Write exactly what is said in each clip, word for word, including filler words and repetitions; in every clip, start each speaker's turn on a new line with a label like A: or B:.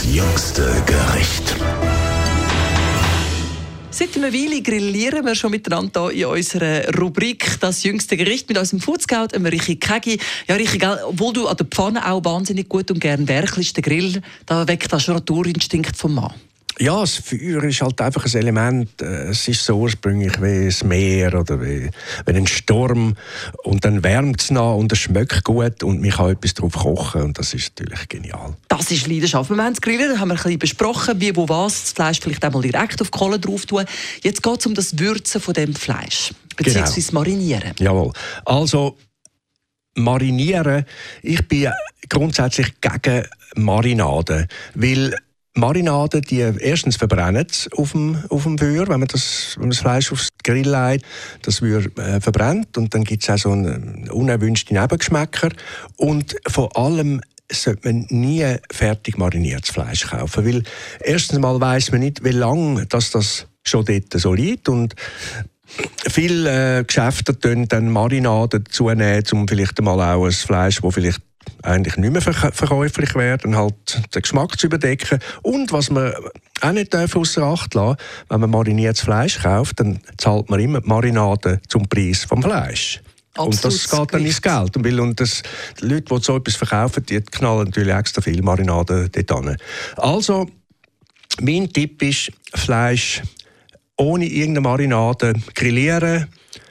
A: jüngste Gericht.
B: Seit einer Weile grillieren wir schon miteinander hier in unserer Rubrik «Das jüngste Gericht» mit unserem Foodscout, Richi Kegi. Ja, Richi, gell, obwohl du an der Pfanne auch wahnsinnig gut und gern werkelst, der Grill, da weckt das schon Naturinstinkt vom Mann.
C: Ja, das Feuer ist halt einfach ein Element. Es ist so ursprünglich wie das Meer oder wie, wie ein Sturm. Und dann wärmt es nach und es schmeckt gut und man kann etwas drauf kochen. Und das ist natürlich genial.
B: Das ist Leidenschaft. Wir haben das Grillen, da haben wir ein bisschen besprochen, wie, wo, was. Das Fleisch vielleicht einmal direkt auf die Kohle drauf tun. Jetzt geht es um das Würzen von dem Fleisch. Beziehungsweise genau. Marinieren.
C: Jawohl. Also, marinieren. Ich bin grundsätzlich gegen Marinaden. Weil Marinaden, die erstens verbrennen auf dem, auf dem Feuer, wenn man, das, wenn man das Fleisch aufs Grill legt. Das wird äh, verbrennt und dann gibt es auch so einen unerwünschten Nebengeschmäcker. Und vor allem sollte man nie fertig mariniertes Fleisch kaufen, weil erstens mal weiss man nicht, wie lange das, das schon dort so liegt und viele äh, Geschäfte tun dann Marinaden dazu nehmen, um vielleicht mal auch ein Fleisch, das vielleicht eigentlich nicht mehr verk- verkäuflich werden, halt den Geschmack zu überdecken. Und was man auch nicht ausser Acht lassen darf, wenn man mariniertes Fleisch kauft, dann zahlt man immer die Marinade zum Preis des Fleisch. Absolut. Und das geht dann ins Geld. Und, weil, und das, die Leute, die so etwas verkaufen, die knallen natürlich extra viel Marinade dort hin. Also, mein Tipp ist, Fleisch ohne irgendeine Marinade grillieren,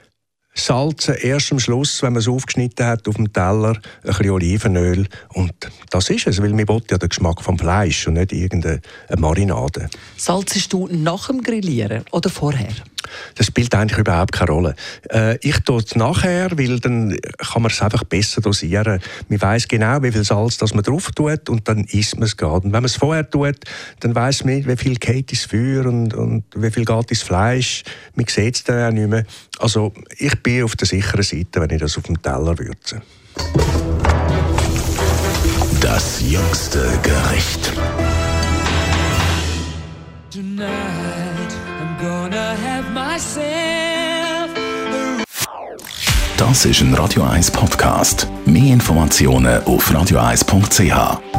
C: salzen, erst am Schluss, wenn man es aufgeschnitten hat, auf dem Teller, ein bisschen Olivenöl. Und das ist es, weil wir wollen ja den Geschmack vom Fleisch und nicht irgendeine Marinade.
B: Salzest du nach dem Grillieren oder vorher?
C: Das spielt eigentlich überhaupt keine Rolle. Äh, ich tue es nachher, weil dann kann man es einfach besser dosieren. Man weiss genau, wie viel Salz das man drauf tut und dann isst man es gerade. Und wenn man es vorher tut, dann weiss man nicht, wie viel geht ins Feuer und, und wie viel geht ins Fleisch. Man sieht es dann auch nicht mehr. Also ich bin auf der sicheren Seite, wenn ich das auf dem Teller würze.
A: Das jüngste Gericht. Das ist ein Radio eins Podcast. Mehr Informationen auf radio eins punkt c h.